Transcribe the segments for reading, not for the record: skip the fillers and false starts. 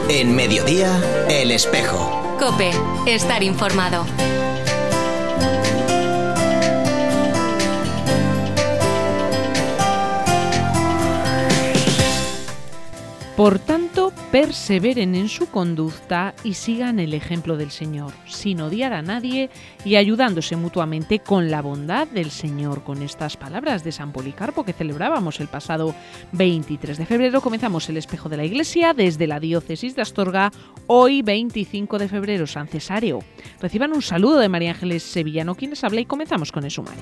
En Mediodía, El Espejo. COPE, estar informado. Por tanto, perseveren en su conducta y sigan el ejemplo del Señor, sin odiar a nadie y ayudándose mutuamente con la bondad del Señor. Con estas palabras de San Policarpo que celebrábamos el pasado 23 de febrero, comenzamos el Espejo de la Iglesia desde la diócesis de Astorga, hoy 25 de febrero, San Cesáreo. Reciban un saludo de María Ángeles Sevillano, quien les habla, y comenzamos con el sumario.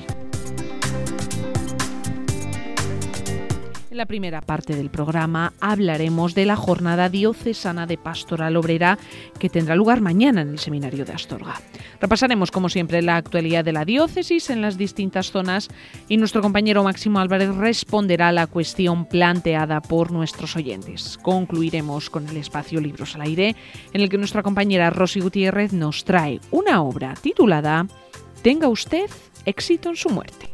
En la primera parte del programa hablaremos de la jornada diocesana de Pastoral Obrera que tendrá lugar mañana en el Seminario de Astorga. Repasaremos, como siempre, la actualidad de la diócesis en las distintas zonas y nuestro compañero Máximo Álvarez responderá a la cuestión planteada por nuestros oyentes. Concluiremos con el espacio Libros al Aire, en el que nuestra compañera Rosy Gutiérrez nos trae una obra titulada Tenga usted éxito en su muerte.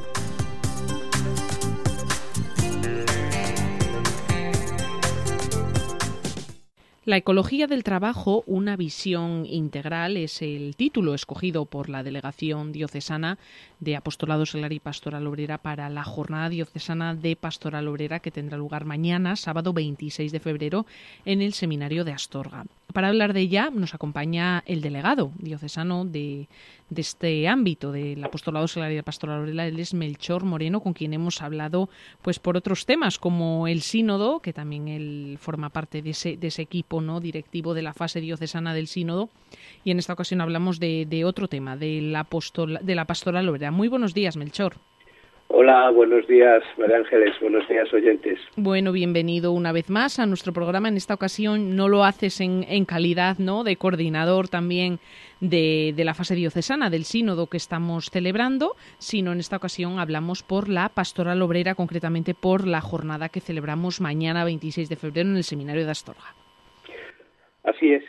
La ecología del trabajo, una visión integral, es el título escogido por la Delegación Diocesana de Apostolado Seglar y Pastoral Obrera para la Jornada Diocesana de Pastoral Obrera que tendrá lugar mañana, sábado 26 de febrero, en el Seminario de Astorga. Para hablar de ella nos acompaña el delegado diocesano de este ámbito del Apostolado Seglar y de Pastoral Obrera, él es Melchor Moreno, con quien hemos hablado pues por otros temas como el sínodo, que también él forma parte de ese equipo, ¿no?, directivo de la fase diocesana del sínodo, y en esta ocasión hablamos de otro tema, de la Pastoral Obrera. Muy buenos días, Melchor. Hola, buenos días, María Ángeles, buenos días, oyentes. Bueno, bienvenido una vez más a nuestro programa. En esta ocasión no lo haces en calidad, ¿no?, de coordinador también de la fase diocesana del sínodo que estamos celebrando, sino en esta ocasión hablamos por la Pastoral Obrera, concretamente por la jornada que celebramos mañana 26 de febrero en el Seminario de Astorga. Así es.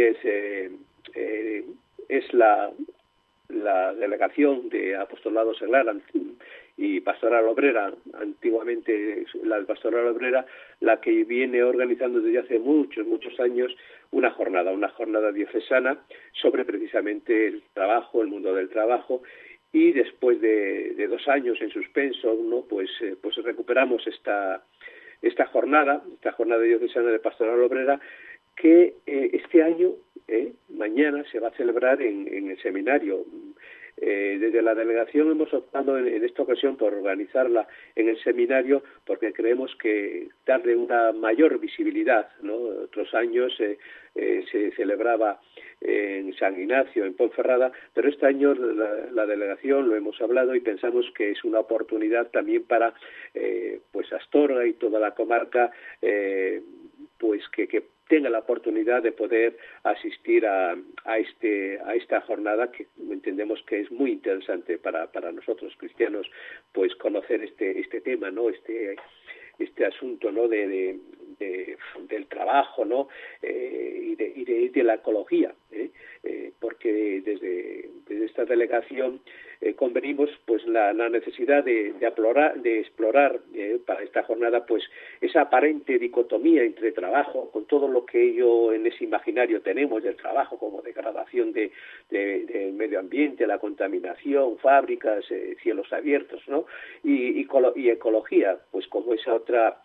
Es la delegación de Apostolado Seglar y Pastoral Obrera, antiguamente la de Pastoral Obrera, la que viene organizando desde hace muchos años una jornada diocesana sobre precisamente el trabajo, el mundo del trabajo, y después de 2 años en suspenso, ¿no?, pues recuperamos esta jornada diocesana de Pastoral Obrera que este año, mañana, se va a celebrar en el seminario. Desde la delegación hemos optado en esta ocasión por organizarla en el seminario porque creemos que darle una mayor visibilidad, ¿no? Otros años se celebraba en San Ignacio, en Ponferrada, pero este año la delegación lo hemos hablado y pensamos que es una oportunidad también para pues Astorga y toda la comarca, pues que tenga la oportunidad de poder asistir a esta jornada, que entendemos que es muy interesante para nosotros cristianos, pues conocer este tema, ¿no?, este asunto, ¿no?, del trabajo, ¿no?, y de la ecología, porque desde esta delegación convenimos pues la necesidad de explorar para esta jornada pues esa aparente dicotomía entre trabajo, con todo lo que ello en ese imaginario tenemos del trabajo, como degradación del medio ambiente, la contaminación, fábricas, cielos abiertos, ¿no?, y ecología, pues como esa otra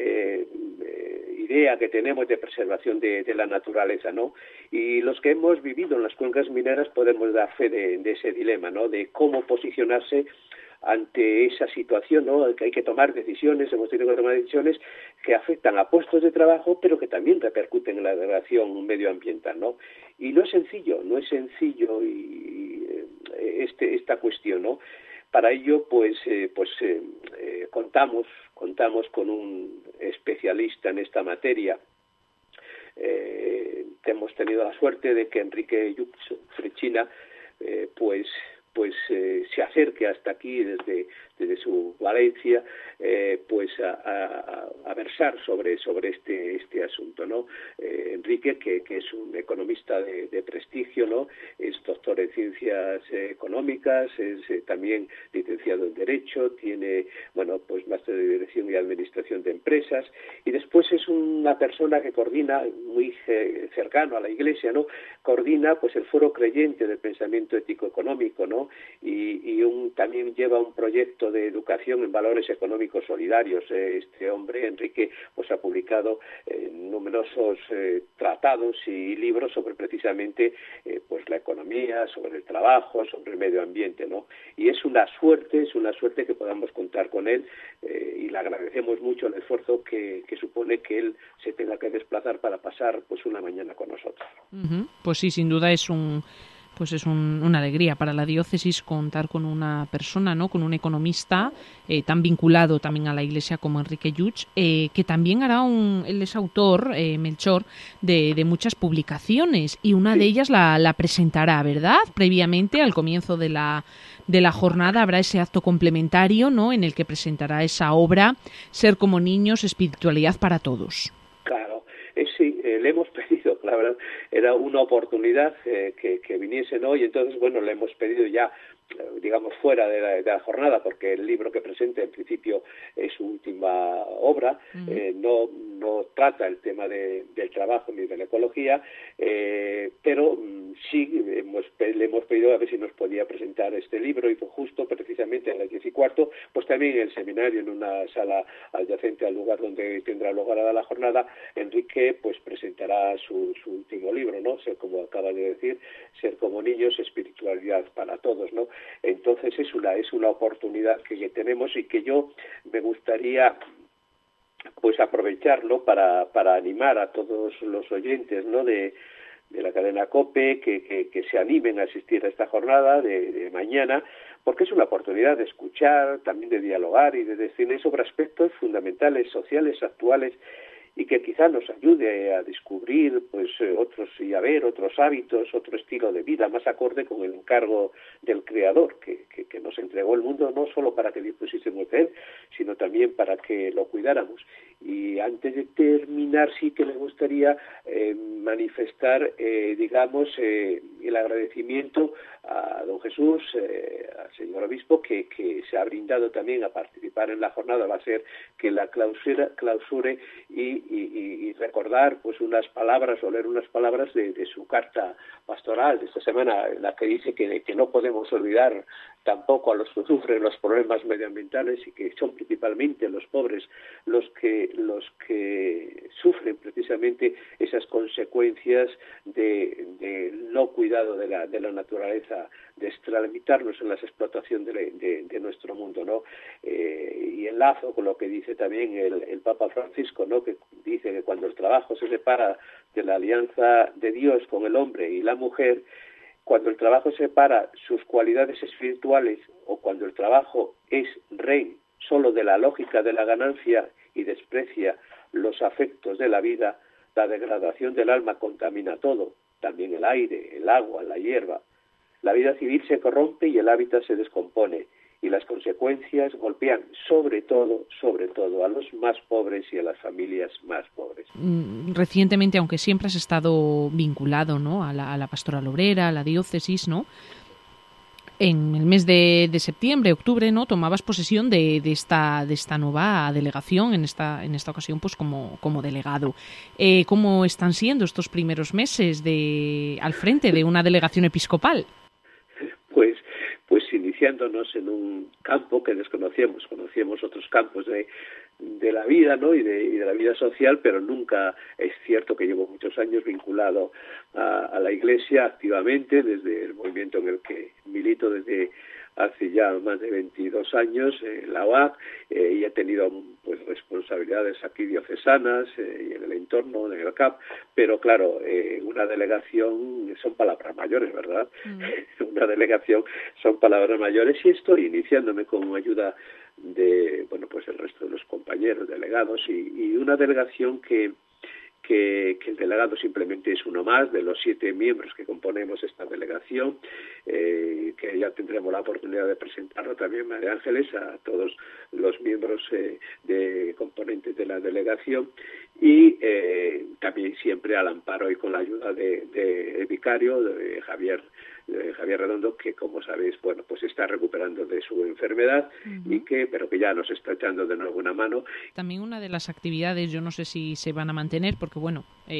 idea que tenemos de preservación de la naturaleza, ¿no? Y los que hemos vivido en las cuencas mineras podemos dar fe de ese dilema, ¿no?, de cómo posicionarse ante esa situación, ¿no?, que hay que tomar decisiones, hemos tenido que tomar decisiones que afectan a puestos de trabajo, pero que también repercuten en la degradación medioambiental, ¿no? Y no es sencillo esta cuestión, ¿no? Para ello, contamos con un especialista en esta materia. Hemos tenido la suerte de que Enrique Frechina se acerque hasta aquí desde desde su Valencia, pues a versar sobre este asunto, ¿no? Enrique, que es un economista de prestigio, ¿no? Es doctor en ciencias económicas, es también licenciado en Derecho, tiene, bueno, pues máster de Dirección y Administración de Empresas, y después es una persona que coordina, muy cercano a la Iglesia, ¿no? Coordina pues el Foro Creyente del Pensamiento Ético Económico, ¿no? Y también lleva un proyecto de educación en valores económicos solidarios. Este hombre, Enrique, pues ha publicado numerosos tratados y libros sobre precisamente pues la economía, sobre el trabajo, sobre el medio ambiente, ¿no? Y es una suerte que podamos contar con él, y le agradecemos mucho el esfuerzo que supone que él se tenga que desplazar para pasar pues una mañana con nosotros. Pues sí, sin duda es una alegría para la diócesis contar con una persona, ¿no? Con un economista tan vinculado también a la Iglesia como Enrique Lluch, que también él es autor, Melchor, de muchas publicaciones, y una de ellas la presentará, ¿verdad? Previamente, al comienzo de la jornada, habrá ese acto complementario, ¿no? En el que presentará esa obra, Ser como niños, espiritualidad para todos. Claro. Sí, le hemos pedido, la verdad, era una oportunidad que viniese, ¿no? Y entonces, bueno, le hemos pedido ya, digamos, fuera de la jornada, porque el libro que presenta en principio es su última obra, no trata el tema del trabajo ni de la ecología, pero sí le hemos pedido a ver si nos podía presentar este libro, y justo precisamente a las 10:15, pues también en el seminario, en una sala adyacente al lugar donde tendrá lugar la jornada, Enrique pues presentará su último libro, ¿no? Como acaba de decir, Ser como niños, espiritualidad para todos, ¿no? Entonces es una oportunidad que tenemos, y que yo me gustaría pues aprovecharlo para animar a todos los oyentes, ¿no? de la cadena COPE, que se animen a asistir a esta jornada de mañana, porque es una oportunidad de escuchar, también de dialogar y de decir sobre aspectos fundamentales, sociales, actuales, y que quizá nos ayude a descubrir pues otros, y a ver otros hábitos, otro estilo de vida más acorde con el encargo del Creador, que nos entregó el mundo, no solo para que dispusiésemos de él, sino también para que lo cuidáramos. Y antes de terminar, sí que me gustaría manifestar, digamos, el agradecimiento a don Jesús, al señor obispo, que se ha brindado también a participar en la jornada. Va a ser que la clausure y recordar pues unas palabras, o leer unas palabras de su carta pastoral de esta semana, en la que dice que no podemos olvidar tampoco a los que sufren los problemas medioambientales, y que son principalmente los pobres los que sufren precisamente esas consecuencias de no cuidado de la naturaleza, de extralimitarnos en la explotación de nuestro mundo, ¿no? Y enlazo con lo que dice también el Papa Francisco, ¿no? Que dice que cuando el trabajo se separa de la alianza de Dios con el hombre y la mujer, cuando el trabajo separa sus cualidades espirituales, o cuando el trabajo es rey solo de la lógica de la ganancia y desprecia los afectos de la vida, la degradación del alma contamina todo, también el aire, el agua, la hierba. La vida civil se corrompe y el hábitat se descompone, y las consecuencias golpean sobre todo a los más pobres y a las familias más pobres. Recientemente, aunque siempre has estado vinculado, ¿no? a la pastoral obrera, a la diócesis, ¿no? En el mes de septiembre, octubre, ¿no? Tomabas posesión de esta nueva delegación, en esta ocasión pues como delegado. ¿Cómo están siendo estos primeros meses al frente de una delegación episcopal? Pues iniciándonos en un campo que desconocíamos, conocíamos otros campos de la vida, ¿no? y de la vida social, pero nunca, es cierto que llevo muchos años vinculado a la Iglesia activamente, desde el movimiento en el que milito desde hace ya más de 22 años, la OAC, y he tenido pues responsabilidades aquí diocesanas y en el entorno, en el CAP, pero claro, una delegación son palabras mayores, ¿verdad? Una delegación son palabras mayores, y estoy iniciándome con ayuda de, bueno, pues el resto de los compañeros delegados, y una delegación que que el delegado simplemente es uno más de los 7 miembros que componemos esta delegación, que ya tendremos la oportunidad de presentarlo también, María Ángeles, a todos los miembros de componentes de la delegación, y también siempre al amparo y con la ayuda del vicario, de Javier Redondo, que como sabéis, bueno, pues está recuperando de su enfermedad pero que ya nos está echando de nuevo una mano. También una de las actividades, yo no sé si se van a mantener, porque bueno,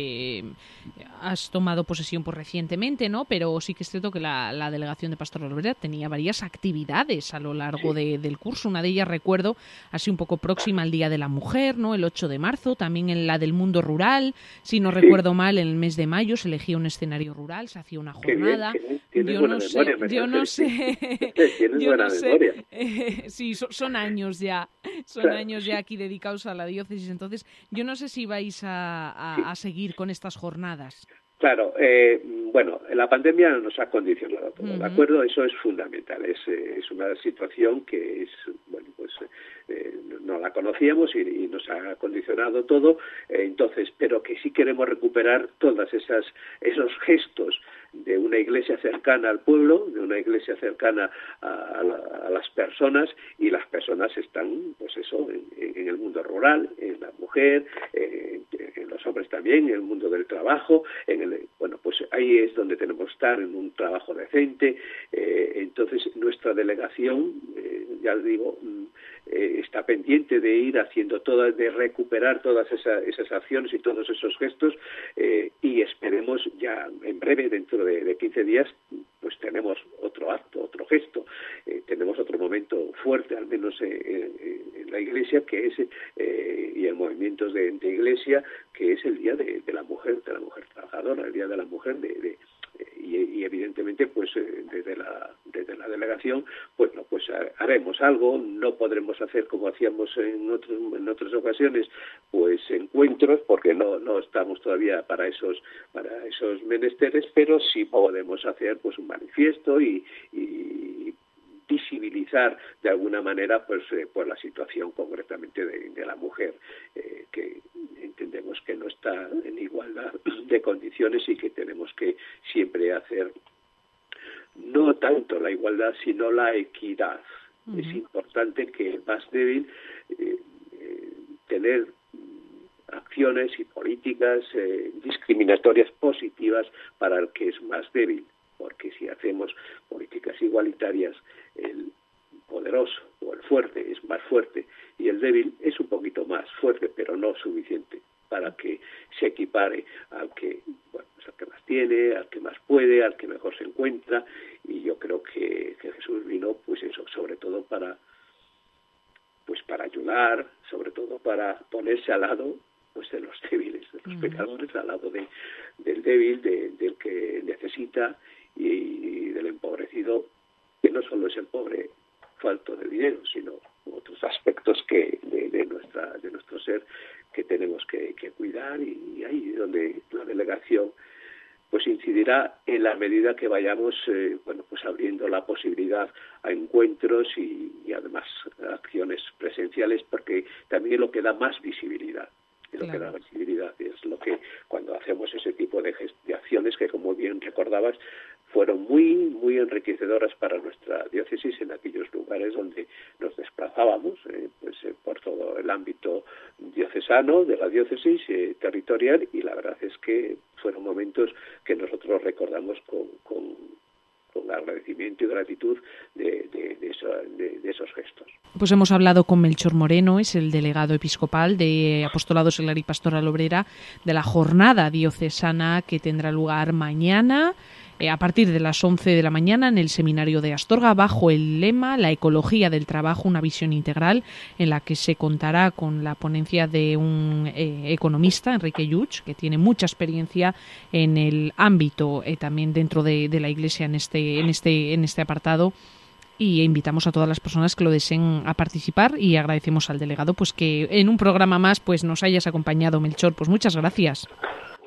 has tomado posesión recientemente, ¿no? Pero sí que es cierto que la delegación de Pastoral Obrera tenía varias actividades a lo largo del curso. Una de ellas, recuerdo, así un poco próxima al Día de la Mujer, ¿no? El 8 de marzo, también en la del mundo rural, si no recuerdo mal, en el mes de mayo se elegía un escenario rural, se hacía una jornada. Yo no sé. Tienes buena memoria. Sí, son años ya. Años ya aquí dedicados a la diócesis. Entonces, yo no sé si vais a seguir con estas jornadas. Claro, bueno, la pandemia nos ha condicionado todo, ¿de acuerdo? Eso es fundamental. Es una situación que es, bueno, pues no la conocíamos y nos ha condicionado todo. Entonces, pero que sí queremos recuperar todas esos gestos de una iglesia cercana al pueblo, de una iglesia cercana a las personas, y las personas están, pues eso, en el mundo rural, en la mujer, en los hombres también, en el mundo del trabajo, bueno, pues ahí es donde tenemos que estar, en un trabajo decente. Entonces, nuestra delegación, ya digo, está pendiente de ir haciendo de recuperar todas esas acciones y todos esos gestos, y esperemos ya en breve, dentro de 15 días, pues tenemos otro acto, otro gesto, tenemos otro momento fuerte, al menos en la Iglesia, que es, y en movimientos de Iglesia, que es el Día de la Mujer Trabajadora, el Día de la Mujer y evidentemente pues desde la delegación pues haremos algo. No podremos hacer como hacíamos en otras ocasiones, pues encuentros, porque no estamos todavía para esos menesteres, pero sí podemos hacer pues un manifiesto y visibilizar de alguna manera pues la situación concretamente de la mujer, que entendemos que no está en igualdad de condiciones y que tenemos que siempre hacer no tanto la igualdad sino la equidad. Es importante que el más débil tener acciones y políticas discriminatorias positivas para el que es más débil, porque si hacemos políticas igualitarias, el poderoso o el fuerte es más fuerte y el débil es un poquito más fuerte, pero no suficiente para que se equipare al que, bueno, pues al que más tiene, al que más puede, al que mejor se encuentra. Y yo creo que Jesús vino, pues eso, sobre todo para ayudar, sobre todo para ponerse al lado pues de los débiles, de los pecadores, al lado del débil, del que necesita y del empobrecido, que no solo es el pobre falto de dinero, sino otros aspectos que de nuestro ser que tenemos que cuidar, y ahí es donde la delegación pues incidirá en la medida que vayamos pues abriendo la posibilidad a encuentros y además acciones presenciales, porque también es lo que da más visibilidad. Lo que da visibilidad es lo que, cuando hacemos ese tipo de acciones que, como bien recordabas, fueron muy, muy enriquecedoras para nuestra diócesis en aquellos lugares donde nos desplazábamos, por todo el ámbito diocesano de la diócesis territorial, y la verdad es que fueron momentos que nosotros recordamos con agradecimiento y gratitud de esos gestos. Pues hemos hablado con Melchor Moreno, es el delegado episcopal de Apostolado Seglar y Pastoral Obrera, de la jornada diocesana que tendrá lugar mañana a partir de las 11 de la mañana en el seminario de Astorga, bajo el lema La ecología del trabajo, una visión integral, en la que se contará con la ponencia de un economista, Enrique Lluch, que tiene mucha experiencia en el ámbito también dentro de la Iglesia en este apartado. Y invitamos a todas las personas que lo deseen a participar, y agradecemos al delegado pues que en un programa más pues nos hayas acompañado, Melchor. Pues muchas gracias.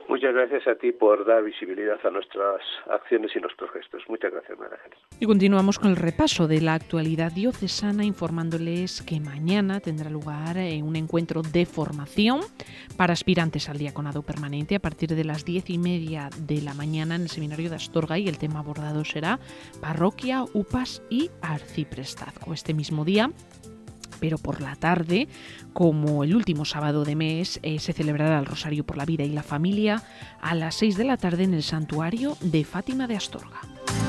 Muchas gracias a ti por dar visibilidad a nuestras acciones y nuestros gestos. Muchas gracias, María Ángeles. Y continuamos con el repaso de la actualidad diocesana, informándoles que mañana tendrá lugar un encuentro de formación para aspirantes al diaconado permanente a partir de las 10:30 de la mañana en el seminario de Astorga, y el tema abordado será parroquia, upas y arciprestazgo. Este mismo día, pero por la tarde, como el último sábado de mes, se celebrará el Rosario por la Vida y la Familia a las 6 de la tarde en el Santuario de Fátima de Astorga.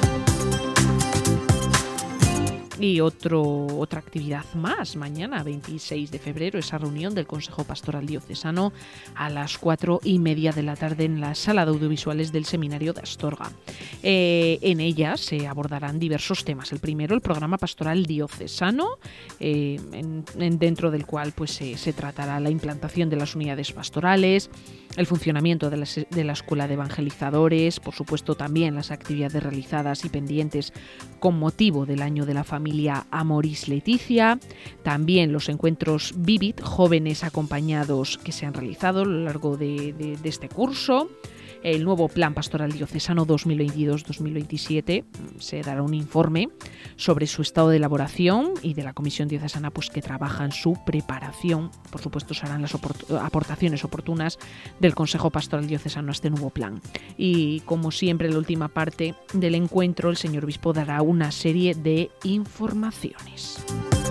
Y otra actividad más, mañana 26 de febrero, esa reunión del Consejo Pastoral Diocesano a las 4:30 de la tarde en la Sala de Audiovisuales del Seminario de Astorga. En ella se abordarán diversos temas. El primero, el programa pastoral diocesano, dentro del cual pues, se tratará la implantación de las unidades pastorales, el funcionamiento de la Escuela de Evangelizadores, por supuesto también las actividades realizadas y pendientes con motivo del Año de la Familia Amoris Laetitia, también los encuentros Vivit, jóvenes acompañados, que se han realizado a lo largo de este curso. El nuevo Plan Pastoral Diocesano 2022-2027, se dará un informe sobre su estado de elaboración, y de la Comisión Diocesana pues, que trabaja en su preparación. Por supuesto, se harán las aportaciones oportunas del Consejo Pastoral Diocesano a este nuevo plan. Y como siempre, en la última parte del encuentro, el señor obispo dará una serie de informaciones.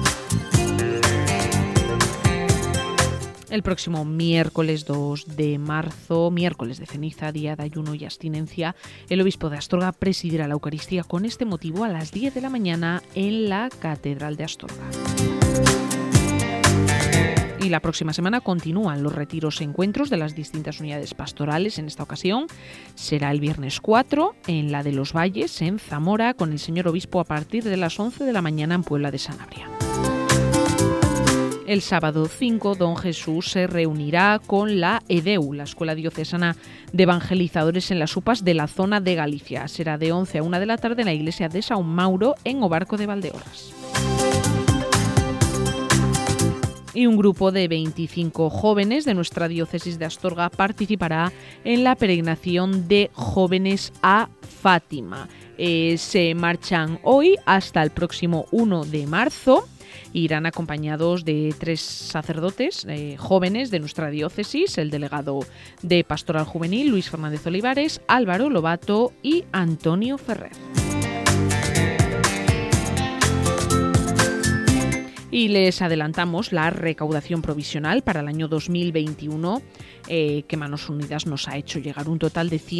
El próximo miércoles 2 de marzo, miércoles de ceniza, día de ayuno y abstinencia, el obispo de Astorga presidirá la Eucaristía con este motivo a las 10 de la mañana en la Catedral de Astorga. Y la próxima semana continúan los retiros e encuentros de las distintas unidades pastorales. En esta ocasión será el viernes 4 en la de los Valles, en Zamora, con el señor obispo a partir de las 11 de la mañana en Puebla de Sanabria. El sábado 5, don Jesús se reunirá con la EDEU, la Escuela Diocesana de Evangelizadores en las UPAs de la zona de Galicia. Será de 11 a 1 de la tarde en la iglesia de São Mauro, en Obarco de Valdeorras. Y un grupo de 25 jóvenes de nuestra diócesis de Astorga participará en la peregrinación de jóvenes a Fátima. Se marchan hoy hasta el próximo 1 de marzo. Irán acompañados de 3 sacerdotes jóvenes de nuestra diócesis, el delegado de Pastoral Juvenil, Luis Fernández Olivares, Álvaro Lobato y Antonio Ferrer. Y les adelantamos la recaudación provisional para el año 2021 que Manos Unidas nos ha hecho llegar. Un total de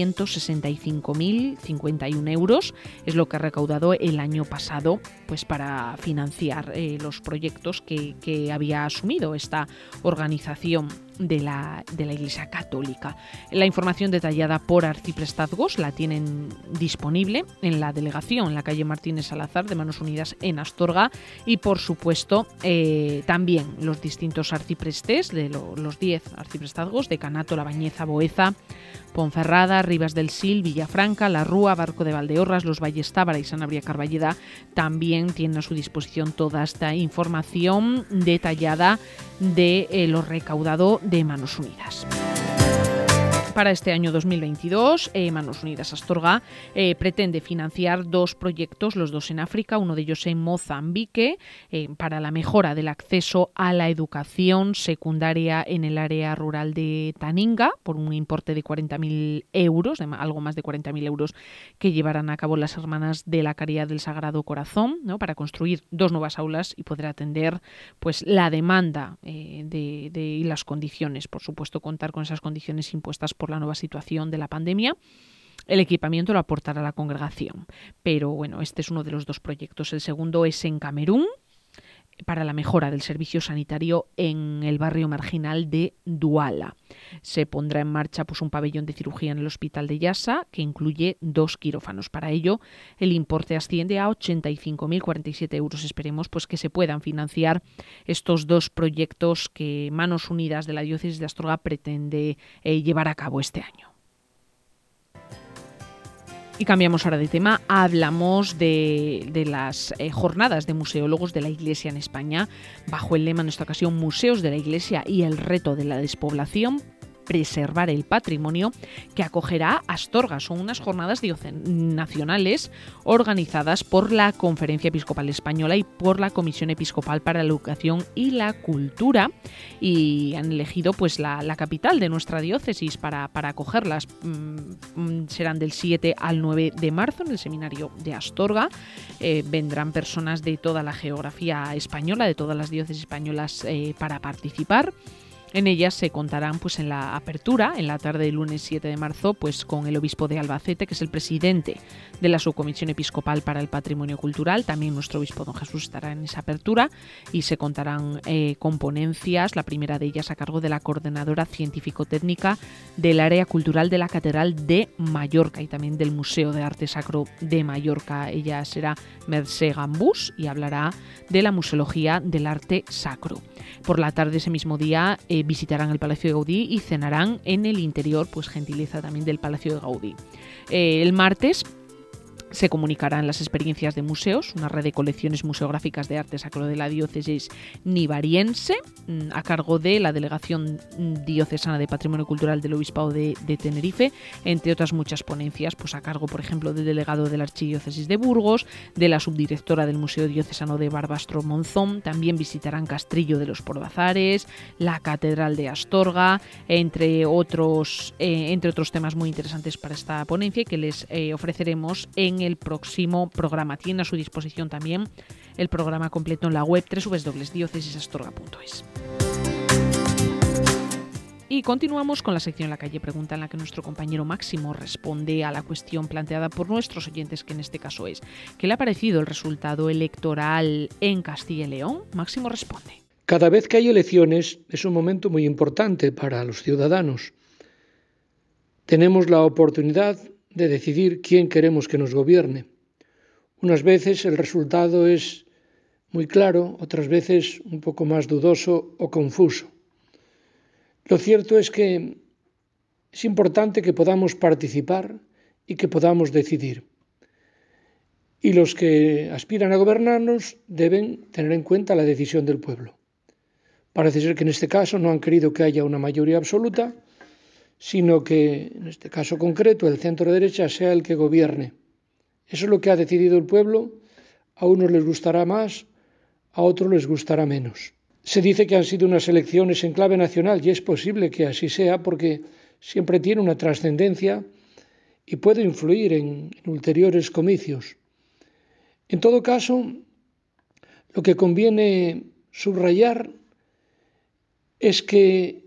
165.051 euros es lo que ha recaudado el año pasado pues para financiar los proyectos que había asumido esta organización de la Iglesia Católica. La información detallada por arciprestazgos la tienen disponible en la delegación, en la calle Martínez Salazar de Manos Unidas en Astorga, y por supuesto también los distintos arciprestes de los 10 arciprestazgos de Canato, La Bañeza, Boeza, Ponferrada, Rivas del Sil, Villafranca, La Rúa, Barco de Valdeorras, Los Valles Tábara y Sanabria Carballeda también tienen a su disposición toda esta información detallada de lo recaudado de Manos Unidas. Para este año 2022, Manos Unidas Astorga pretende financiar 2 proyectos, los 2 en África, uno de ellos en Mozambique, para la mejora del acceso a la educación secundaria en el área rural de Taninga, por un importe de 40.000 euros, algo más de 40.000 euros, que llevarán a cabo las Hermanas de la Caridad del Sagrado Corazón, ¿no?, para construir 2 nuevas aulas y poder atender pues la demanda y las condiciones, por supuesto, contar con esas condiciones impuestas por la nueva situación de la pandemia. El equipamiento lo aportará la congregación, pero bueno, este es uno de los 2 proyectos. El segundo es en Camerún, para la mejora del servicio sanitario en el barrio marginal de Duala. Se pondrá en marcha pues un pabellón de cirugía en el Hospital de Llasa, que incluye 2 quirófanos. Para ello, el importe asciende a 85.047 euros. Esperemos pues que se puedan financiar estos 2 proyectos que Manos Unidas de la Diócesis de Astorga pretende llevar a cabo este año. Y cambiamos ahora de tema, hablamos de las jornadas de museólogos de la Iglesia en España, bajo el lema en esta ocasión Museos de la Iglesia y el reto de la despoblación, preservar el patrimonio, que acogerá Astorga. Son unas jornadas nacionales organizadas por la Conferencia Episcopal Española y por la Comisión Episcopal para la Educación y la Cultura, y han elegido pues la capital de nuestra diócesis para acogerlas. Serán del 7 al 9 de marzo en el seminario de Astorga. Vendrán personas de toda la geografía española, de todas las diócesis españolas, para participar. En ellas se contarán pues en la apertura, en la tarde del lunes 7 de marzo, pues con el obispo de Albacete, que es el presidente de la Subcomisión Episcopal para el Patrimonio Cultural. También nuestro obispo don Jesús estará en esa apertura, y se contarán con ponencias, la primera de ellas a cargo de la coordinadora científico-técnica del área cultural de la Catedral de Mallorca y también del Museo de Arte Sacro de Mallorca. Ella será Mercè Gambús y hablará de la museología del arte sacro. Por la tarde ese mismo día visitarán el Palacio de Gaudí y cenarán en el interior, pues gentileza también del Palacio de Gaudí. El martes se comunicarán las experiencias de museos, una red de colecciones museográficas de arte sacro de la diócesis nivariense, a cargo de la Delegación Diocesana de Patrimonio Cultural del Obispado de Tenerife, entre otras muchas ponencias, pues a cargo, por ejemplo, del delegado de la Archidiócesis de Burgos, de la subdirectora del Museo Diocesano de Barbastro Monzón. También visitarán Castrillo de los Pordazares, la Catedral de Astorga, entre otros temas muy interesantes para esta ponencia, que les ofreceremos en el próximo programa. Tiene a su disposición también el programa completo en la web www.diocesisastorga.es. Y continuamos con la sección La Calle Pregunta, en la que nuestro compañero Máximo responde a la cuestión planteada por nuestros oyentes, que en este caso es: ¿qué le ha parecido el resultado electoral en Castilla y León? Máximo responde. Cada vez que hay elecciones es un momento muy importante para los ciudadanos. Tenemos la oportunidad de decidir quién queremos que nos gobierne. Unas veces el resultado es muy claro, otras veces un poco más dudoso o confuso. Lo cierto es que es importante que podamos participar y que podamos decidir. Y los que aspiran a gobernarnos deben tener en cuenta la decisión del pueblo. Parece ser que en este caso no han querido que haya una mayoría absoluta, sino que, en este caso concreto, el centro-derecha sea el que gobierne. Eso es lo que ha decidido el pueblo. A unos les gustará más, a otros les gustará menos. Se dice que han sido unas elecciones en clave nacional, y es posible que así sea, porque siempre tiene una trascendencia y puede influir en ulteriores comicios. En todo caso, lo que conviene subrayar es que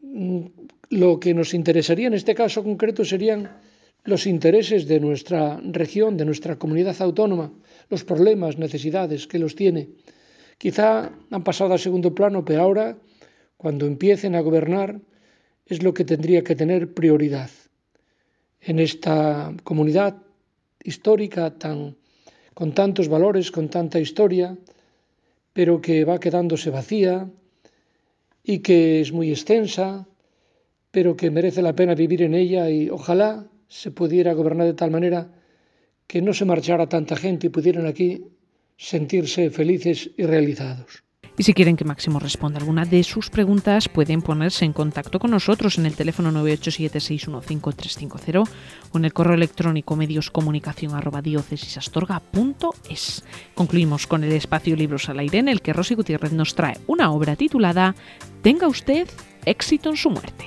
lo que nos interesaría en este caso concreto serían los intereses de nuestra región, de nuestra comunidad autónoma, los problemas, necesidades que los tiene. Quizá han pasado a segundo plano, pero ahora, cuando empiecen a gobernar, es lo que tendría que tener prioridad. En esta comunidad histórica con tantos valores, con tanta historia, pero que va quedándose vacía y que es muy extensa, pero que merece la pena vivir en ella, y ojalá se pudiera gobernar de tal manera que no se marchara tanta gente y pudieran aquí sentirse felices y realizados. Y si quieren que Máximo responda alguna de sus preguntas, pueden ponerse en contacto con nosotros en el teléfono 987-615-350 o en el correo electrónico medioscomunicación@diocesisastorga.es. Concluimos con el espacio Libros al Aire, en el que Rosy Gutiérrez nos trae una obra titulada Tenga usted éxito en su muerte.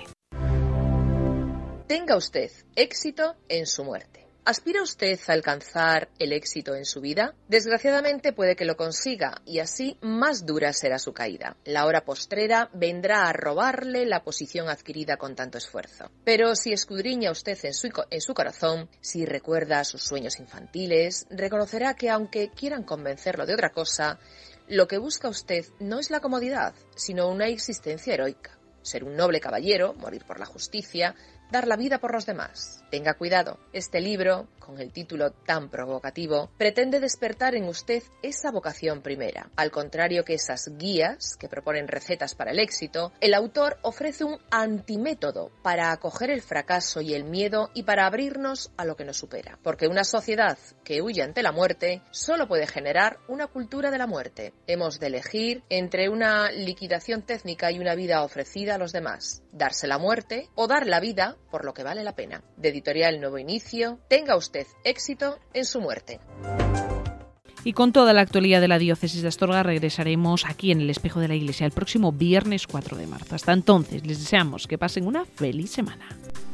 Tenga usted éxito en su muerte. ¿Aspira usted a alcanzar el éxito en su vida? Desgraciadamente puede que lo consiga, y así más dura será su caída. La hora postrera vendrá a robarle la posición adquirida con tanto esfuerzo. Pero si escudriña usted en su corazón, si recuerda sus sueños infantiles, reconocerá que aunque quieran convencerlo de otra cosa, lo que busca usted no es la comodidad, sino una existencia heroica. Ser un noble caballero, morir por la justicia, dar la vida por los demás. Tenga cuidado, este libro, con el título tan provocativo, pretende despertar en usted esa vocación primera. Al contrario que esas guías que proponen recetas para el éxito, el autor ofrece un antimétodo para acoger el fracaso y el miedo y para abrirnos a lo que nos supera. Porque una sociedad que huye ante la muerte solo puede generar una cultura de la muerte. Hemos de elegir entre una liquidación técnica y una vida ofrecida vida a los demás, darse la muerte o dar la vida por lo que vale la pena. De Editorial Nuevo Inicio, tenga usted éxito en su muerte. Y con toda la actualidad de la diócesis de Astorga regresaremos aquí en el Espejo de la Iglesia el próximo viernes 4 de marzo. Hasta entonces, les deseamos que pasen una feliz semana.